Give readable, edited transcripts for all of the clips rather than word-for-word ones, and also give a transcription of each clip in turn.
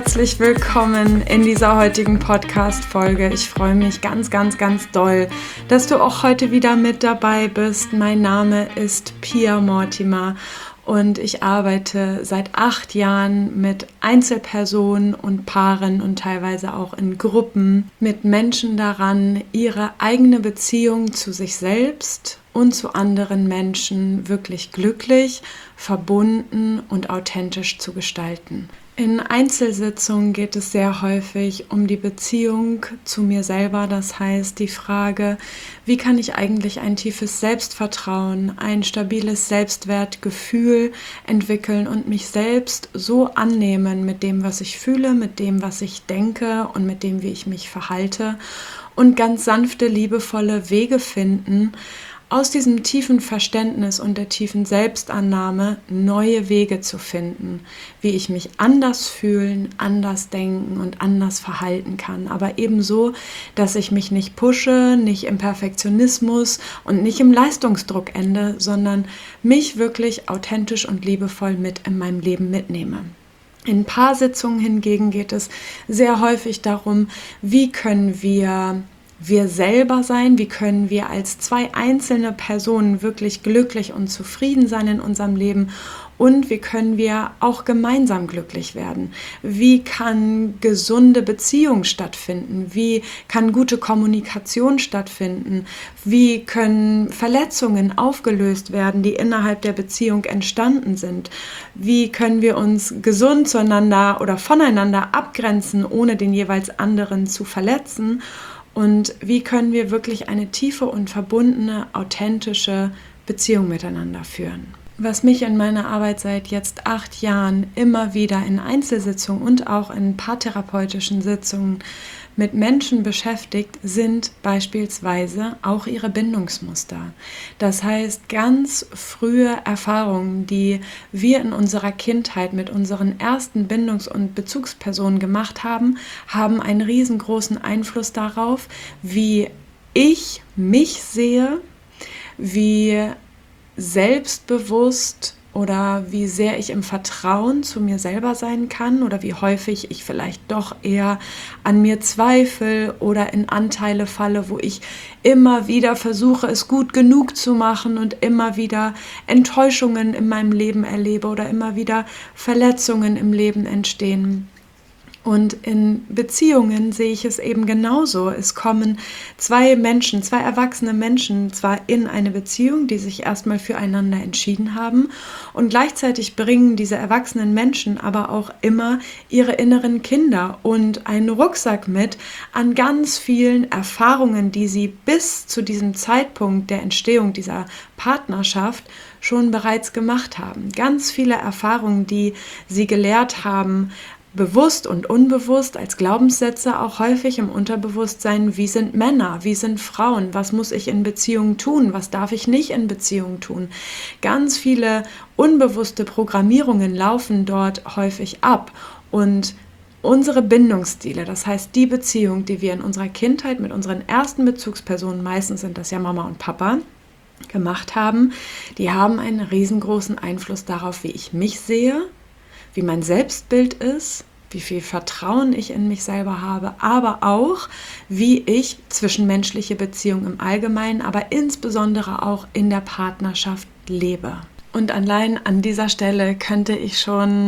herzlich willkommen in dieser heutigen Podcast-Folge. Ich freue mich ganz doll, dass du auch heute wieder mit dabei bist. Mein Name ist Pia Mortimer und ich arbeite seit 8 Jahren mit Einzelpersonen und Paaren und teilweise auch in Gruppen mit Menschen daran, ihre eigene Beziehung zu sich selbst und zu anderen Menschen wirklich glücklich, verbunden und authentisch zu gestalten. In Einzelsitzungen geht es sehr häufig um die Beziehung zu mir selber, das heißt die Frage, wie kann ich eigentlich ein tiefes Selbstvertrauen, ein stabiles Selbstwertgefühl entwickeln und mich selbst so annehmen mit dem, was ich fühle, mit dem, was ich denke und mit dem, wie ich mich verhalte und ganz sanfte, liebevolle Wege finden, aus diesem tiefen Verständnis und der tiefen Selbstannahme neue Wege zu finden, wie ich mich anders fühlen, anders denken und anders verhalten kann. Aber ebenso, dass ich mich nicht pushe, nicht im Perfektionismus und nicht im Leistungsdruck ende, sondern mich wirklich authentisch und liebevoll mit in meinem Leben mitnehme. In Paarsitzungen hingegen geht es sehr häufig darum, wie können wir selber sein, wie können wir als 2 einzelne Personen wirklich glücklich und zufrieden sein in unserem Leben und wie können wir auch gemeinsam glücklich werden. Wie kann gesunde Beziehung stattfinden? Wie kann gute Kommunikation stattfinden? Wie können Verletzungen aufgelöst werden, die innerhalb der Beziehung entstanden sind? Wie können wir uns gesund zueinander oder voneinander abgrenzen, ohne den jeweils anderen zu verletzen? Und wie können wir wirklich eine tiefe und verbundene, authentische Beziehung miteinander führen? Was mich in meiner Arbeit seit jetzt 8 Jahren immer wieder in Einzelsitzungen und auch in paartherapeutischen Sitzungen mit Menschen beschäftigt, sind beispielsweise auch ihre Bindungsmuster. Das heißt, ganz frühe Erfahrungen, die wir in unserer Kindheit mit unseren ersten Bindungs- und Bezugspersonen gemacht haben, haben einen riesengroßen Einfluss darauf, wie ich mich sehe, wie selbstbewusst oder wie sehr ich im Vertrauen zu mir selber sein kann oder wie häufig ich vielleicht doch eher an mir zweifle oder in Anteile falle, wo ich immer wieder versuche, es gut genug zu machen und immer wieder Enttäuschungen in meinem Leben erlebe oder immer wieder Verletzungen im Leben entstehen. Und in Beziehungen sehe ich es eben genauso. Es kommen 2 erwachsene Menschen zwar in eine Beziehung, die sich erstmal füreinander entschieden haben und gleichzeitig bringen diese erwachsenen Menschen aber auch immer ihre inneren Kinder und einen Rucksack mit an ganz vielen Erfahrungen, die sie bis zu diesem Zeitpunkt der Entstehung dieser Partnerschaft schon bereits gemacht haben. Ganz viele Erfahrungen, die sie gelehrt haben, bewusst und unbewusst als Glaubenssätze auch häufig im Unterbewusstsein, wie sind Männer, wie sind Frauen, was muss ich in Beziehungen tun, was darf ich nicht in Beziehungen tun. Ganz viele unbewusste Programmierungen laufen dort häufig ab und unsere Bindungsstile, das heißt die Beziehung, die wir in unserer Kindheit mit unseren ersten Bezugspersonen, meistens sind das ja Mama und Papa, gemacht haben, die haben einen riesengroßen Einfluss darauf, wie ich mich sehe, wie mein Selbstbild ist, wie viel Vertrauen ich in mich selber habe, aber auch, wie ich zwischenmenschliche Beziehungen im Allgemeinen, aber insbesondere auch in der Partnerschaft lebe. Und allein an dieser Stelle könnte ich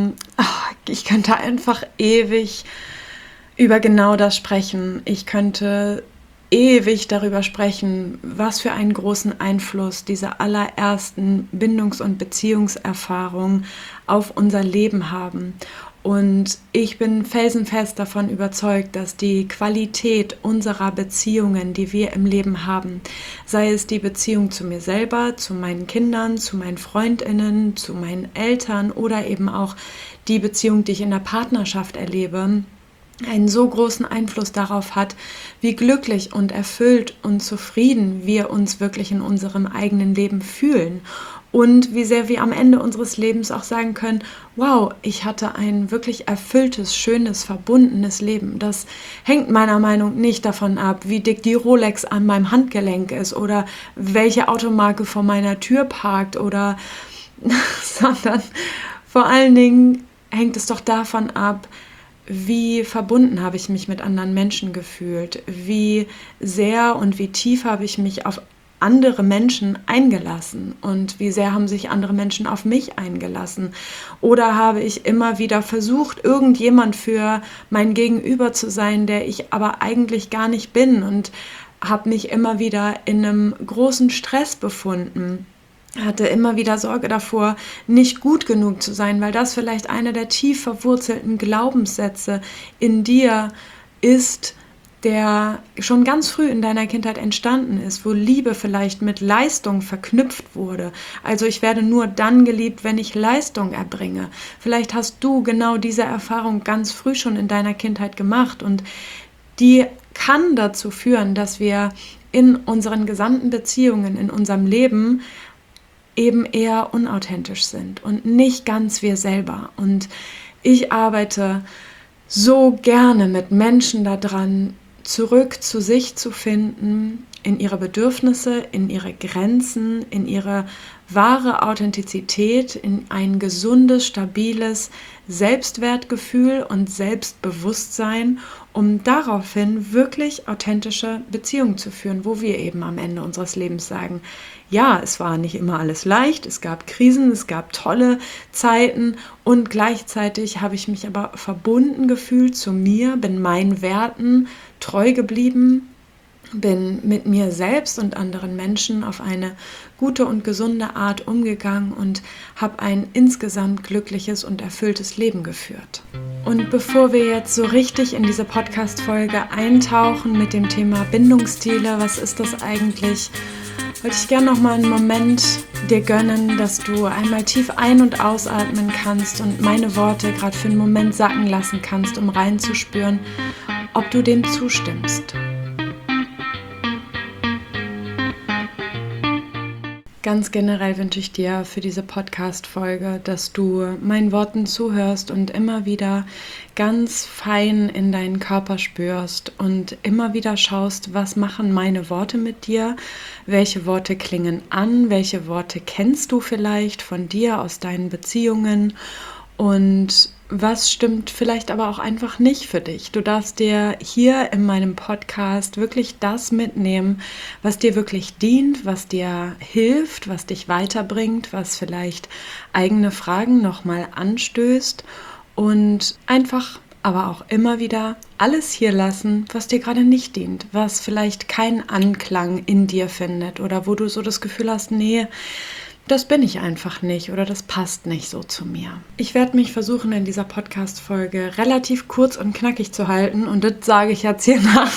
könnte einfach ewig über genau das sprechen. Ich könnte ewig darüber sprechen, was für einen großen Einfluss diese allerersten Bindungs- und Beziehungserfahrungen auf unser Leben haben. Und ich bin felsenfest davon überzeugt, dass die Qualität unserer Beziehungen, die wir im Leben haben, sei es die Beziehung zu mir selber, zu meinen Kindern, zu meinen FreundInnen, zu meinen Eltern oder eben auch die Beziehung, die ich in der Partnerschaft erlebe, einen so großen Einfluss darauf hat, wie glücklich und erfüllt und zufrieden wir uns wirklich in unserem eigenen Leben fühlen und wie sehr wir am Ende unseres Lebens auch sagen können, wow, ich hatte ein wirklich erfülltes, schönes, verbundenes Leben. Das hängt meiner Meinung nach nicht davon ab, wie dick die Rolex an meinem Handgelenk ist oder welche Automarke vor meiner Tür parkt sondern vor allen Dingen hängt es doch davon ab, wie verbunden habe ich mich mit anderen Menschen gefühlt, wie sehr und wie tief habe ich mich auf andere Menschen eingelassen und wie sehr haben sich andere Menschen auf mich eingelassen, oder habe ich immer wieder versucht, irgendjemand für mein Gegenüber zu sein, der ich aber eigentlich gar nicht bin, und habe mich immer wieder in einem großen Stress befunden, hatte immer wieder Sorge davor, nicht gut genug zu sein, weil das vielleicht einer der tief verwurzelten Glaubenssätze in dir ist, der schon ganz früh in deiner Kindheit entstanden ist, wo Liebe vielleicht mit Leistung verknüpft wurde. Also ich werde nur dann geliebt, wenn ich Leistung erbringe. Vielleicht hast du genau diese Erfahrung ganz früh schon in deiner Kindheit gemacht, und die kann dazu führen, dass wir in unseren gesamten Beziehungen, in unserem Leben eben eher unauthentisch sind und nicht ganz wir selber. Und ich arbeite so gerne mit Menschen daran, zurück zu sich zu finden, in ihre Bedürfnisse, in ihre Grenzen, in ihre wahre Authentizität, in ein gesundes, stabiles Selbstwertgefühl und Selbstbewusstsein, um daraufhin wirklich authentische Beziehungen zu führen, wo wir eben am Ende unseres Lebens sagen, ja, es war nicht immer alles leicht, es gab Krisen, es gab tolle Zeiten, und gleichzeitig habe ich mich aber verbunden gefühlt zu mir, bin meinen Werten treu geblieben, bin mit mir selbst und anderen Menschen auf eine gute und gesunde Art umgegangen und habe ein insgesamt glückliches und erfülltes Leben geführt. Und bevor wir jetzt so richtig in diese Podcast-Folge eintauchen mit dem Thema Bindungsstile, was ist das eigentlich, wollte ich gerne noch mal einen Moment dir gönnen, dass du einmal tief ein- und ausatmen kannst und meine Worte gerade für einen Moment sacken lassen kannst, um reinzuspüren, ob du dem zustimmst. Ganz generell wünsche ich dir für diese Podcast-Folge, dass du meinen Worten zuhörst und immer wieder ganz fein in deinen Körper spürst und immer wieder schaust, was machen meine Worte mit dir, welche Worte klingen an, welche Worte kennst du vielleicht von dir aus deinen Beziehungen und was stimmt vielleicht aber auch einfach nicht für dich. Du darfst dir hier in meinem Podcast wirklich das mitnehmen, was dir wirklich dient, was dir hilft, was dich weiterbringt, was vielleicht eigene Fragen nochmal anstößt, und einfach aber auch immer wieder alles hier lassen, was dir gerade nicht dient, was vielleicht keinen Anklang in dir findet oder wo du so das Gefühl hast, nee, das bin ich einfach nicht oder das passt nicht so zu mir. Ich werde mich versuchen, in dieser Podcast-Folge relativ kurz und knackig zu halten, und das sage ich jetzt hier nach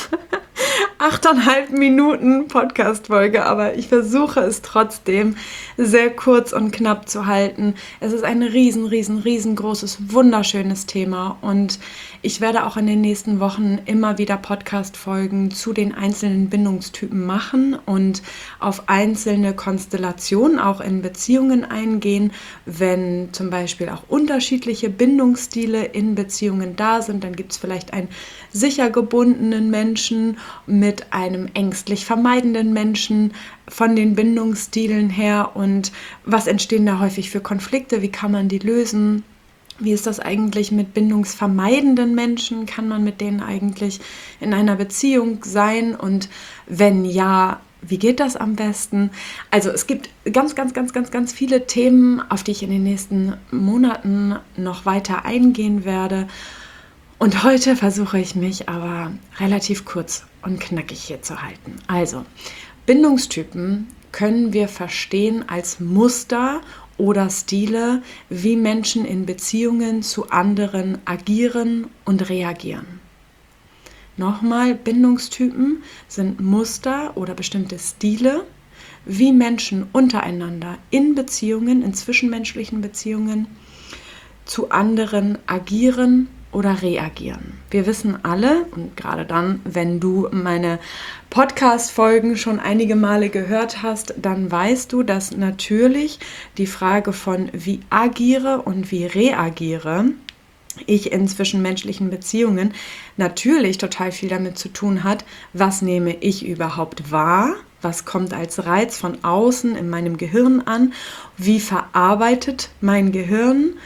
8,5 Minuten Podcast-Folge, aber ich versuche es trotzdem sehr kurz und knapp zu halten. Es ist ein riesengroßes, wunderschönes Thema, und ich werde auch in den nächsten Wochen immer wieder Podcast-Folgen zu den einzelnen Bindungstypen machen und auf einzelne Konstellationen auch in Beziehungen eingehen. Wenn zum Beispiel auch unterschiedliche Bindungsstile in Beziehungen da sind, dann gibt es vielleicht einen sicher gebundenen Menschen mit einem ängstlich vermeidenden Menschen von den Bindungsstilen her, und was entstehen da häufig für Konflikte, wie kann man die lösen? Wie ist das eigentlich mit bindungsvermeidenden Menschen? Kann man mit denen eigentlich in einer Beziehung sein? Und wenn ja, wie geht das am besten? Also es gibt ganz viele Themen, auf die ich in den nächsten Monaten noch weiter eingehen werde. Und heute versuche ich mich aber relativ kurz und knackig hier zu halten. Also, Bindungstypen können wir verstehen als Muster oder Stile, wie Menschen in Beziehungen zu anderen agieren und reagieren. Nochmal, Bindungstypen sind Muster oder bestimmte Stile, wie Menschen untereinander in Beziehungen, in zwischenmenschlichen Beziehungen zu anderen agieren oder reagieren. Wir wissen alle, und gerade dann, wenn du meine Podcast-Folgen schon einige Male gehört hast, dann weißt du, dass natürlich die Frage von wie agiere und wie reagiere ich in zwischenmenschlichen Beziehungen natürlich total viel damit zu tun hat, was nehme ich überhaupt wahr, was kommt als Reiz von außen in meinem Gehirn an, wie verarbeitet mein Gehirn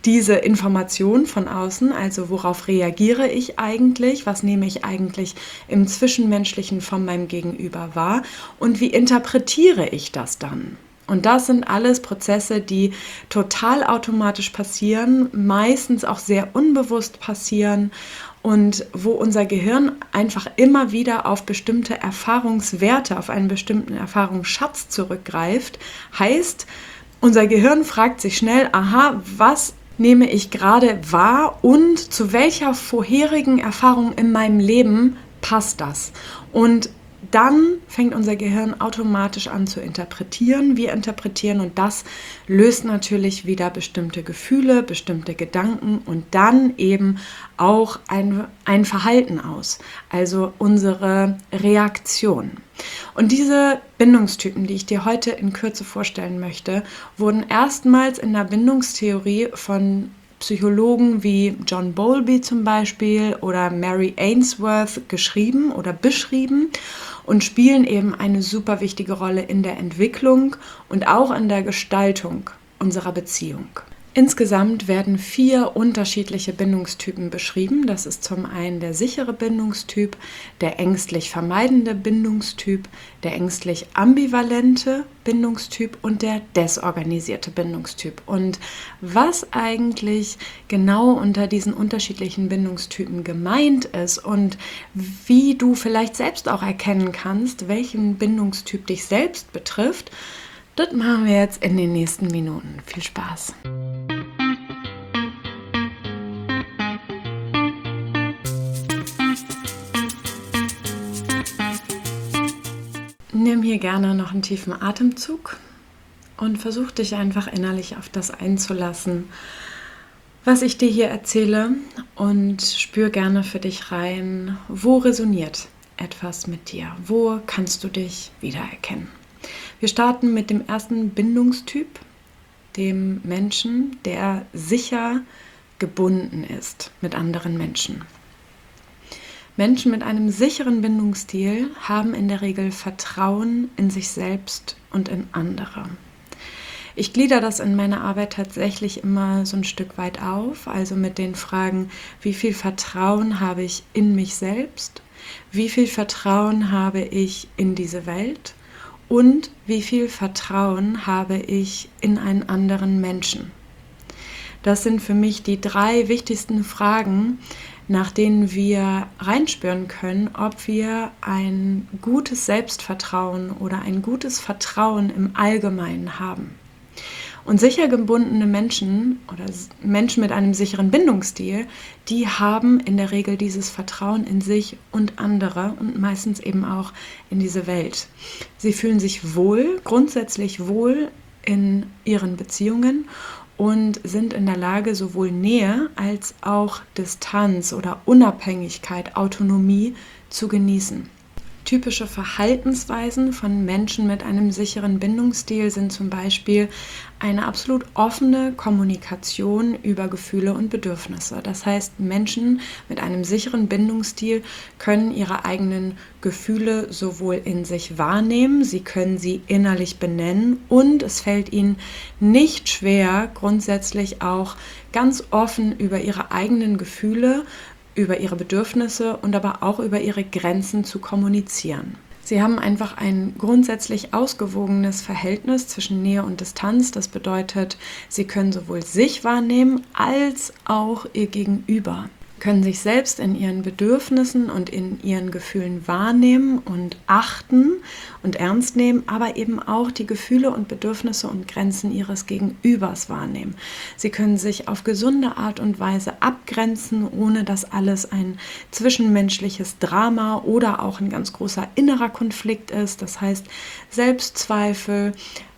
diese Information von außen, also worauf reagiere ich eigentlich, was nehme ich eigentlich im Zwischenmenschlichen von meinem Gegenüber wahr und wie interpretiere ich das dann? Und das sind alles Prozesse, die total automatisch passieren, meistens auch sehr unbewusst passieren und wo unser Gehirn einfach immer wieder auf bestimmte Erfahrungswerte, auf einen bestimmten Erfahrungsschatz zurückgreift. Heißt, unser Gehirn fragt sich schnell, aha, was nehme ich gerade wahr und zu welcher vorherigen Erfahrung in meinem Leben passt das? Und dann fängt unser Gehirn automatisch an zu interpretieren. Wir interpretieren und das löst natürlich wieder bestimmte Gefühle, bestimmte Gedanken und dann eben auch ein Verhalten aus, also unsere Reaktion. Und diese Bindungstypen, die ich dir heute in Kürze vorstellen möchte, wurden erstmals in der Bindungstheorie von Psychologen wie John Bowlby zum Beispiel oder Mary Ainsworth geschrieben oder beschrieben und spielen eben eine super wichtige Rolle in der Entwicklung und auch in der Gestaltung unserer Beziehung. Insgesamt werden 4 unterschiedliche Bindungstypen beschrieben. Das ist zum einen der sichere Bindungstyp, der ängstlich vermeidende Bindungstyp, der ängstlich ambivalente Bindungstyp und der desorganisierte Bindungstyp. Und was eigentlich genau unter diesen unterschiedlichen Bindungstypen gemeint ist und wie du vielleicht selbst auch erkennen kannst, welchen Bindungstyp dich selbst betrifft, das machen wir jetzt in den nächsten Minuten. Viel Spaß! Nimm hier gerne noch einen tiefen Atemzug und versuch dich einfach innerlich auf das einzulassen, was ich dir hier erzähle und spür gerne für dich rein, wo resoniert etwas mit dir, wo kannst du dich wiedererkennen. Wir starten mit dem ersten Bindungstyp, dem Menschen, der sicher gebunden ist mit anderen Menschen. Menschen mit einem sicheren Bindungsstil haben in der Regel Vertrauen in sich selbst und in andere. Ich gliedere das in meiner Arbeit tatsächlich immer so ein Stück weit auf, also mit den Fragen, wie viel Vertrauen habe ich in mich selbst, wie viel Vertrauen habe ich in diese Welt und wie viel Vertrauen habe ich in einen anderen Menschen. Das sind für mich die 3 wichtigsten Fragen, nach denen wir reinspüren können, ob wir ein gutes Selbstvertrauen oder ein gutes Vertrauen im Allgemeinen haben. Und sicher gebundene Menschen oder Menschen mit einem sicheren Bindungsstil, die haben in der Regel dieses Vertrauen in sich und andere und meistens eben auch in diese Welt. Sie fühlen sich wohl, grundsätzlich wohl in ihren Beziehungen und sind in der Lage, sowohl Nähe als auch Distanz oder Unabhängigkeit, Autonomie zu genießen. Typische Verhaltensweisen von Menschen mit einem sicheren Bindungsstil sind zum Beispiel eine absolut offene Kommunikation über Gefühle und Bedürfnisse. Das heißt, Menschen mit einem sicheren Bindungsstil können ihre eigenen Gefühle sowohl in sich wahrnehmen, sie können sie innerlich benennen und es fällt ihnen nicht schwer, grundsätzlich auch ganz offen über ihre eigenen Gefühle, über ihre Bedürfnisse und aber auch über ihre Grenzen zu kommunizieren. Sie haben einfach ein grundsätzlich ausgewogenes Verhältnis zwischen Nähe und Distanz. Das bedeutet, sie können sowohl sich wahrnehmen als auch ihr Gegenüber, können sich selbst in ihren Bedürfnissen und in ihren Gefühlen wahrnehmen und achten und ernst nehmen, aber eben auch die Gefühle und Bedürfnisse und Grenzen ihres Gegenübers wahrnehmen. Sie können sich auf gesunde Art und Weise abgrenzen, ohne dass alles ein zwischenmenschliches Drama oder auch ein ganz großer innerer Konflikt ist. Das heißt, Selbstzweifel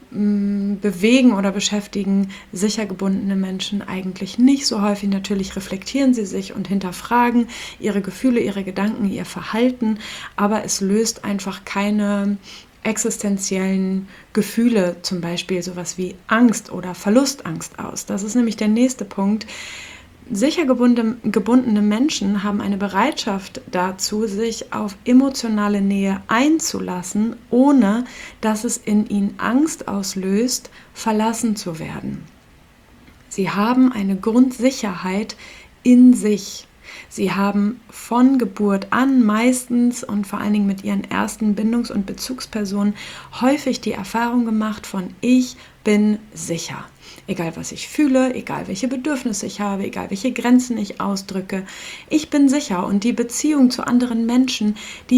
bewegen oder beschäftigen sicher gebundene Menschen eigentlich nicht so häufig. Natürlich reflektieren sie sich und hinterfragen ihre Gefühle, ihre Gedanken, ihr Verhalten, aber es löst einfach keine existenziellen Gefühle, zum Beispiel sowas wie Angst oder Verlustangst aus. Das ist nämlich der nächste Punkt. Sicher gebundene Menschen haben eine Bereitschaft dazu, sich auf emotionale Nähe einzulassen, ohne dass es in ihnen Angst auslöst, verlassen zu werden. Sie haben eine Grundsicherheit in sich. Sie haben von Geburt an meistens und vor allen Dingen mit ihren ersten Bindungs- und Bezugspersonen häufig die Erfahrung gemacht von ich bin sicher. Egal was ich fühle, egal welche Bedürfnisse ich habe, egal welche Grenzen ich ausdrücke, ich bin sicher und die Beziehung zu anderen Menschen, die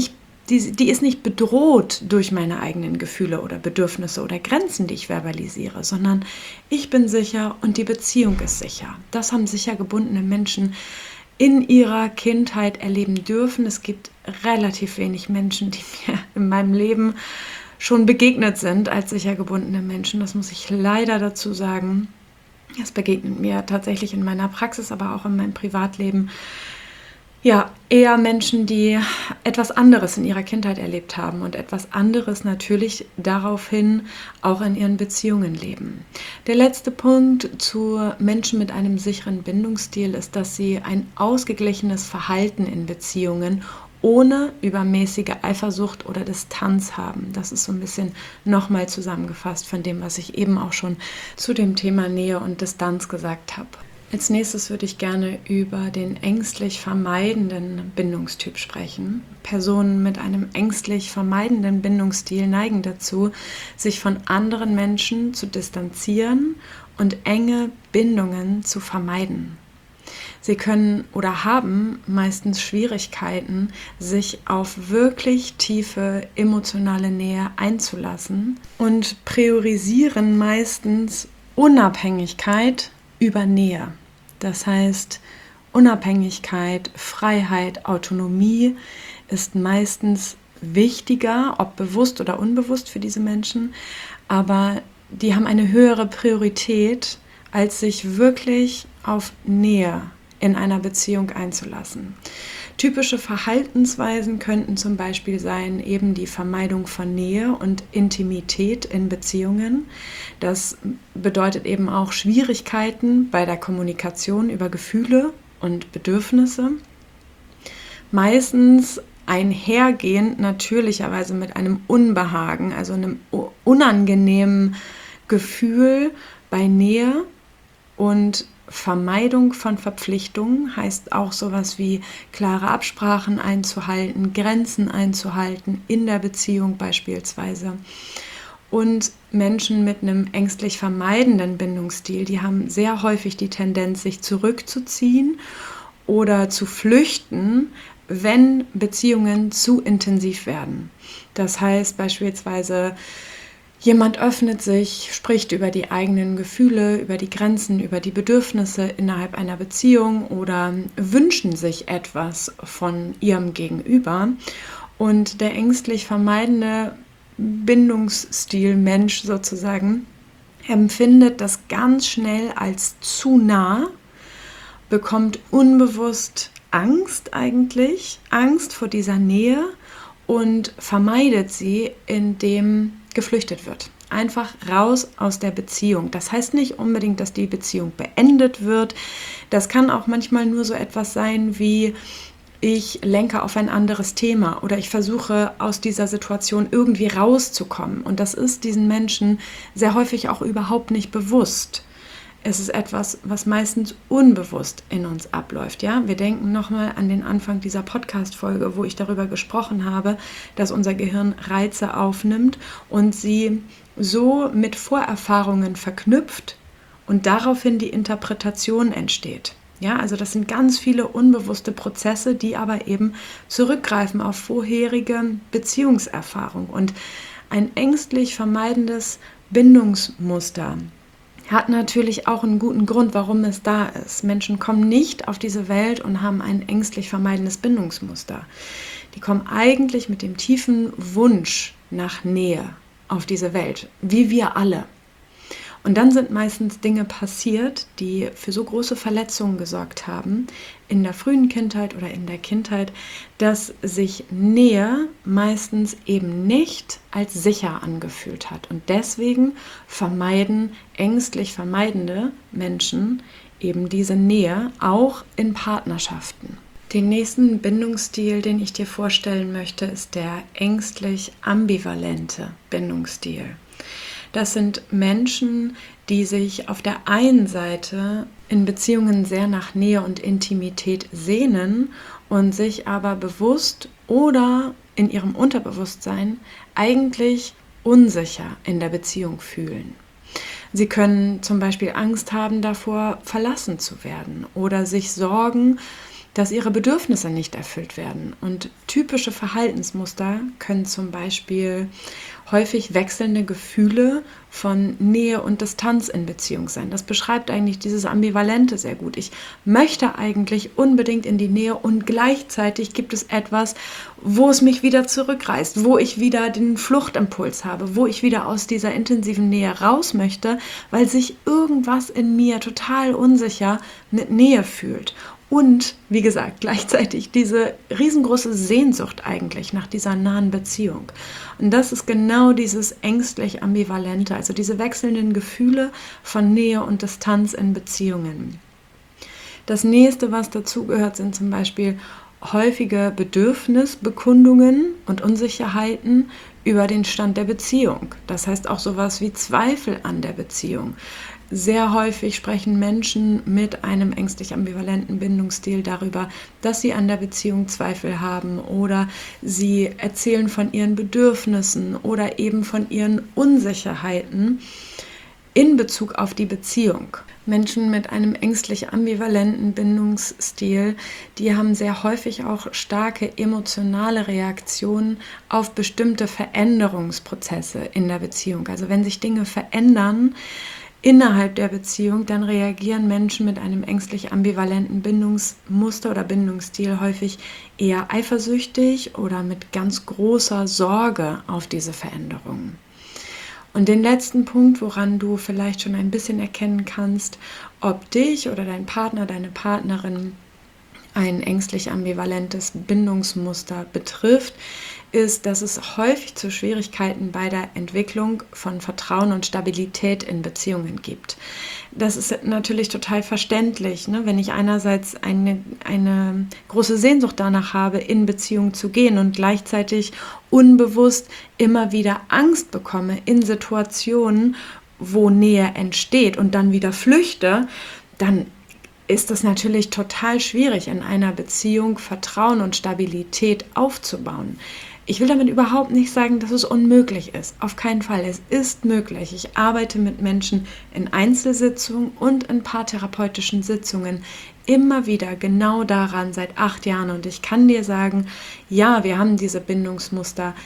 ist nicht bedroht durch meine eigenen Gefühle oder Bedürfnisse oder Grenzen, die ich verbalisiere, sondern ich bin sicher und die Beziehung ist sicher. Das haben sicher gebundene Menschen in ihrer Kindheit erleben dürfen. Es gibt relativ wenig Menschen, die mir in meinem Leben schon begegnet sind als sicher gebundene Menschen. Das muss ich leider dazu sagen. Es begegnet mir tatsächlich in meiner Praxis, aber auch in meinem Privatleben. Ja, eher Menschen, die etwas anderes in ihrer Kindheit erlebt haben und etwas anderes natürlich daraufhin auch in ihren Beziehungen leben. Der letzte Punkt zu Menschen mit einem sicheren Bindungsstil ist, dass sie ein ausgeglichenes Verhalten in Beziehungen ohne übermäßige Eifersucht oder Distanz haben. Das ist so ein bisschen nochmal zusammengefasst von dem, was ich eben auch schon zu dem Thema Nähe und Distanz gesagt habe. Als nächstes würde ich gerne über den ängstlich vermeidenden Bindungstyp sprechen. Personen mit einem ängstlich vermeidenden Bindungsstil neigen dazu, sich von anderen Menschen zu distanzieren und enge Bindungen zu vermeiden. Sie können oder haben meistens Schwierigkeiten, sich auf wirklich tiefe emotionale Nähe einzulassen und priorisieren meistens Unabhängigkeit über Nähe. Das heißt, Unabhängigkeit, Freiheit, Autonomie ist meistens wichtiger, ob bewusst oder unbewusst für diese Menschen, aber die haben eine höhere Priorität, als sich wirklich auf Nähe in einer Beziehung einzulassen. Typische Verhaltensweisen könnten zum Beispiel sein, eben die Vermeidung von Nähe und Intimität in Beziehungen. Das bedeutet eben auch Schwierigkeiten bei der Kommunikation über Gefühle und Bedürfnisse. Meistens einhergehend natürlicherweise mit einem Unbehagen, also einem unangenehmen Gefühl bei Nähe und Vermeidung von Verpflichtungen heißt auch sowas wie klare Absprachen einzuhalten, Grenzen einzuhalten in der Beziehung beispielsweise. Und Menschen mit einem ängstlich vermeidenden Bindungsstil, die haben sehr häufig die Tendenz, sich zurückzuziehen oder zu flüchten, wenn Beziehungen zu intensiv werden. Das heißt beispielsweise, jemand öffnet sich, spricht über die eigenen Gefühle, über die Grenzen, über die Bedürfnisse innerhalb einer Beziehung oder wünschen sich etwas von ihrem Gegenüber. Und der ängstlich vermeidende Bindungsstil-Mensch sozusagen empfindet das ganz schnell als zu nah, bekommt unbewusst Angst eigentlich, Angst vor dieser Nähe und vermeidet sie, indem geflüchtet wird. Einfach raus aus der Beziehung. Das heißt nicht unbedingt, dass die Beziehung beendet wird. Das kann auch manchmal nur so etwas sein wie, ich lenke auf ein anderes Thema oder ich versuche aus dieser Situation irgendwie rauszukommen. Und das ist diesen Menschen sehr häufig auch überhaupt nicht bewusst. Es ist etwas, was meistens unbewusst in uns abläuft. Ja? Wir denken nochmal an den Anfang dieser Podcast-Folge, wo ich darüber gesprochen habe, dass unser Gehirn Reize aufnimmt und sie so mit Vorerfahrungen verknüpft und daraufhin die Interpretation entsteht. Ja, also das sind ganz viele unbewusste Prozesse, die aber eben zurückgreifen auf vorherige Beziehungserfahrung. Und ein ängstlich vermeidendes Bindungsmuster hat natürlich auch einen guten Grund, warum es da ist. Menschen kommen nicht auf diese Welt und haben ein ängstlich vermeidendes Bindungsmuster. Die kommen eigentlich mit dem tiefen Wunsch nach Nähe auf diese Welt, wie wir alle. Und dann sind meistens Dinge passiert, die für so große Verletzungen gesorgt haben, in der frühen Kindheit oder in der Kindheit, dass sich Nähe meistens eben nicht als sicher angefühlt hat. Und deswegen vermeiden ängstlich vermeidende Menschen eben diese Nähe auch in Partnerschaften. Den nächsten Bindungsstil, den ich dir vorstellen möchte, ist der ängstlich ambivalente Bindungsstil. Das sind Menschen, die sich auf der einen Seite in Beziehungen sehr nach Nähe und Intimität sehnen und sich aber bewusst oder in ihrem Unterbewusstsein eigentlich unsicher in der Beziehung fühlen. Sie können zum Beispiel Angst haben davor, verlassen zu werden oder sich sorgen, dass ihre Bedürfnisse nicht erfüllt werden. Und typische Verhaltensmuster können zum Beispiel häufig wechselnde Gefühle von Nähe und Distanz in Beziehung sein. Das beschreibt eigentlich dieses Ambivalente sehr gut. Ich möchte eigentlich unbedingt in die Nähe und gleichzeitig gibt es etwas, wo es mich wieder zurückreißt, wo ich wieder den Fluchtimpuls habe, wo ich wieder aus dieser intensiven Nähe raus möchte, weil sich irgendwas in mir total unsicher mit Nähe fühlt. Und, wie gesagt, gleichzeitig diese riesengroße Sehnsucht eigentlich nach dieser nahen Beziehung. Und das ist genau dieses ängstlich Ambivalente, also diese wechselnden Gefühle von Nähe und Distanz in Beziehungen. Das nächste, was dazugehört, sind zum Beispiel häufige Bedürfnisbekundungen und Unsicherheiten über den Stand der Beziehung. Das heißt auch sowas wie Zweifel an der Beziehung. Sehr häufig sprechen Menschen mit einem ängstlich ambivalenten Bindungsstil darüber, dass sie an der Beziehung Zweifel haben oder sie erzählen von ihren Bedürfnissen oder eben von ihren Unsicherheiten in Bezug auf die Beziehung. Menschen mit einem ängstlich ambivalenten Bindungsstil, die haben sehr häufig auch starke emotionale Reaktionen auf bestimmte Veränderungsprozesse in der Beziehung. Also wenn sich Dinge verändern innerhalb der Beziehung, dann reagieren Menschen mit einem ängstlich ambivalenten Bindungsmuster oder Bindungsstil häufig eher eifersüchtig oder mit ganz großer Sorge auf diese Veränderungen. Und den letzten Punkt, woran du vielleicht schon ein bisschen erkennen kannst, ob dich oder dein Partner, deine Partnerin ein ängstlich ambivalentes Bindungsmuster betrifft, ist, dass es häufig zu Schwierigkeiten bei der Entwicklung von Vertrauen und Stabilität in Beziehungen gibt. Das ist natürlich total verständlich, ne? Wenn ich einerseits eine große Sehnsucht danach habe, in Beziehung zu gehen und gleichzeitig unbewusst immer wieder Angst bekomme in Situationen, wo Nähe entsteht und dann wieder flüchte, dann ist es natürlich total schwierig, in einer Beziehung Vertrauen und Stabilität aufzubauen. Ich will damit überhaupt nicht sagen, dass es unmöglich ist. Auf keinen Fall. Es ist möglich. Ich arbeite mit Menschen in Einzelsitzungen und in paartherapeutischen Sitzungen immer wieder genau daran seit 8 Jahren. Und ich kann dir sagen, ja, wir haben diese Bindungsmuster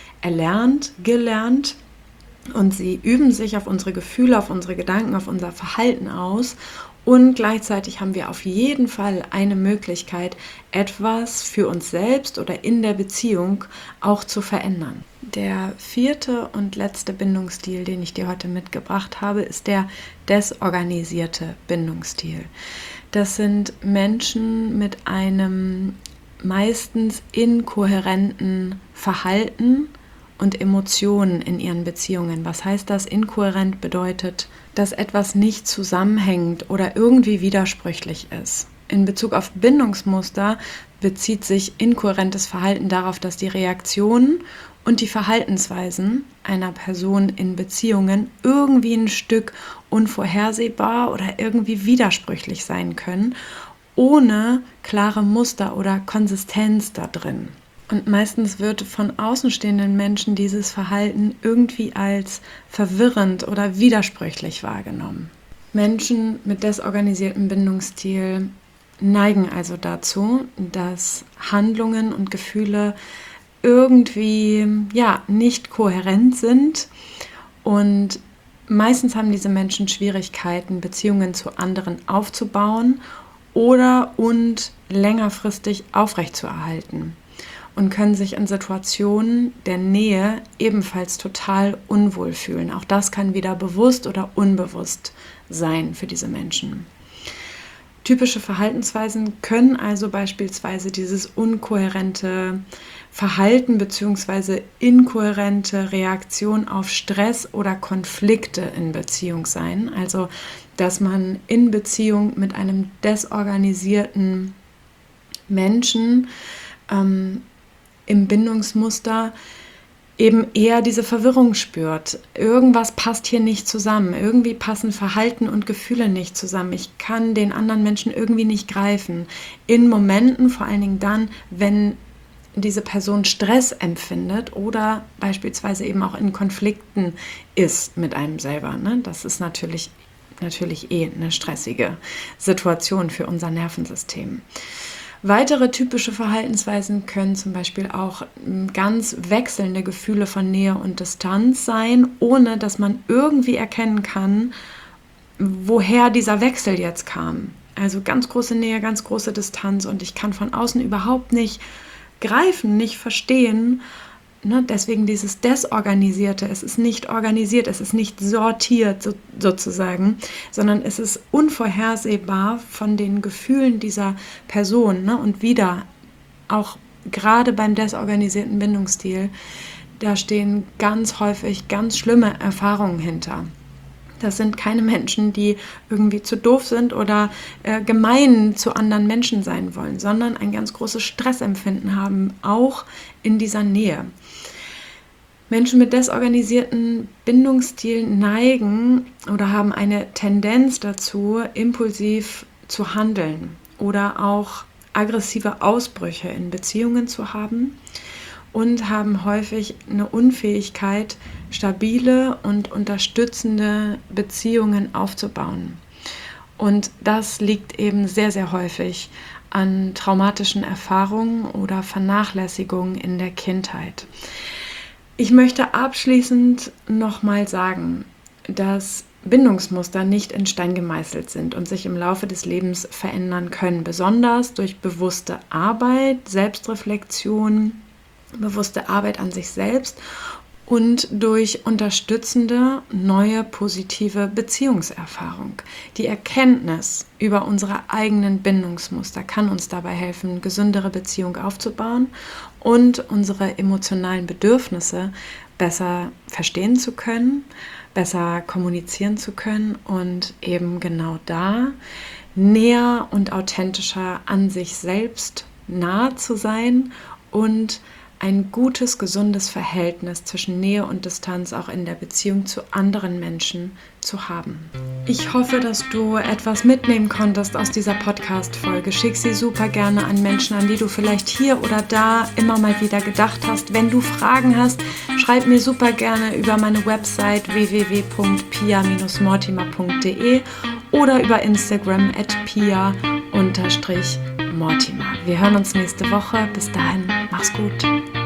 gelernt. Und sie üben sich auf unsere Gefühle, auf unsere Gedanken, auf unser Verhalten aus. Und gleichzeitig haben wir auf jeden Fall eine Möglichkeit, etwas für uns selbst oder in der Beziehung auch zu verändern. Der 4. und letzte Bindungsstil, den ich dir heute mitgebracht habe, ist der desorganisierte Bindungsstil. Das sind Menschen mit einem meistens inkohärenten Verhalten und Emotionen in ihren Beziehungen. Was heißt das? Inkohärent bedeutet, dass etwas nicht zusammenhängt oder irgendwie widersprüchlich ist. In Bezug auf Bindungsmuster bezieht sich inkohärentes Verhalten darauf, dass die Reaktionen und die Verhaltensweisen einer Person in Beziehungen irgendwie ein Stück unvorhersehbar oder irgendwie widersprüchlich sein können, ohne klare Muster oder Konsistenz da drin. Und meistens wird von außenstehenden Menschen dieses Verhalten irgendwie als verwirrend oder widersprüchlich wahrgenommen. Menschen mit desorganisiertem Bindungsstil neigen also dazu, dass Handlungen und Gefühle irgendwie nicht kohärent sind und meistens haben diese Menschen Schwierigkeiten, Beziehungen zu anderen aufzubauen und längerfristig aufrechtzuerhalten. Und können sich in Situationen der Nähe ebenfalls total unwohl fühlen. Auch das kann wieder bewusst oder unbewusst sein für diese Menschen. Typische Verhaltensweisen können also beispielsweise dieses unkohärente Verhalten bzw. inkohärente Reaktion auf Stress oder Konflikte in Beziehung sein. Also, dass man in Beziehung mit einem desorganisierten Menschen im Bindungsmuster eben eher diese Verwirrung spürt. Irgendwas passt hier nicht zusammen. Irgendwie passen Verhalten und Gefühle nicht zusammen. Ich kann den anderen Menschen irgendwie nicht greifen. In Momenten, vor allen Dingen dann, wenn diese Person Stress empfindet oder beispielsweise eben auch in Konflikten ist mit einem selber. Ne? Das ist natürlich eine stressige Situation für unser Nervensystem. Weitere typische Verhaltensweisen können zum Beispiel auch ganz wechselnde Gefühle von Nähe und Distanz sein, ohne dass man irgendwie erkennen kann, woher dieser Wechsel jetzt kam. Also ganz große Nähe, ganz große Distanz und ich kann von außen überhaupt nicht greifen, nicht verstehen. Ne? Deswegen dieses Desorganisierte, es ist nicht organisiert, es ist nicht sortiert sozusagen, sondern es ist unvorhersehbar von den Gefühlen dieser Person. Ne? Und wieder, auch gerade beim desorganisierten Bindungsstil, da stehen ganz häufig ganz schlimme Erfahrungen hinter. Das sind keine Menschen, die irgendwie zu doof sind oder gemein zu anderen Menschen sein wollen, sondern ein ganz großes Stressempfinden haben, auch in dieser Nähe. Menschen mit desorganisierten Bindungsstilen neigen oder haben eine Tendenz dazu, impulsiv zu handeln oder auch aggressive Ausbrüche in Beziehungen zu haben und haben häufig eine Unfähigkeit, stabile und unterstützende Beziehungen aufzubauen. Und das liegt eben sehr, sehr häufig an traumatischen Erfahrungen oder Vernachlässigungen in der Kindheit. Ich möchte abschließend nochmal sagen, dass Bindungsmuster nicht in Stein gemeißelt sind und sich im Laufe des Lebens verändern können, besonders durch bewusste Arbeit, Selbstreflexion, bewusste Arbeit an sich selbst und durch unterstützende, neue, positive Beziehungserfahrung. Die Erkenntnis über unsere eigenen Bindungsmuster kann uns dabei helfen, gesündere Beziehungen aufzubauen und unsere emotionalen Bedürfnisse besser verstehen zu können, besser kommunizieren zu können und eben genau da näher und authentischer an sich selbst nahe zu sein und ein gutes, gesundes Verhältnis zwischen Nähe und Distanz auch in der Beziehung zu anderen Menschen zu haben. Ich hoffe, dass du etwas mitnehmen konntest aus dieser Podcast-Folge. Schick sie super gerne an Menschen, an die du vielleicht hier oder da immer mal wieder gedacht hast. Wenn du Fragen hast, schreib mir super gerne über meine Website www.pia-mortimer.de oder über Instagram @pia_mortimer. Wir hören uns nächste Woche. Bis dahin, mach's gut.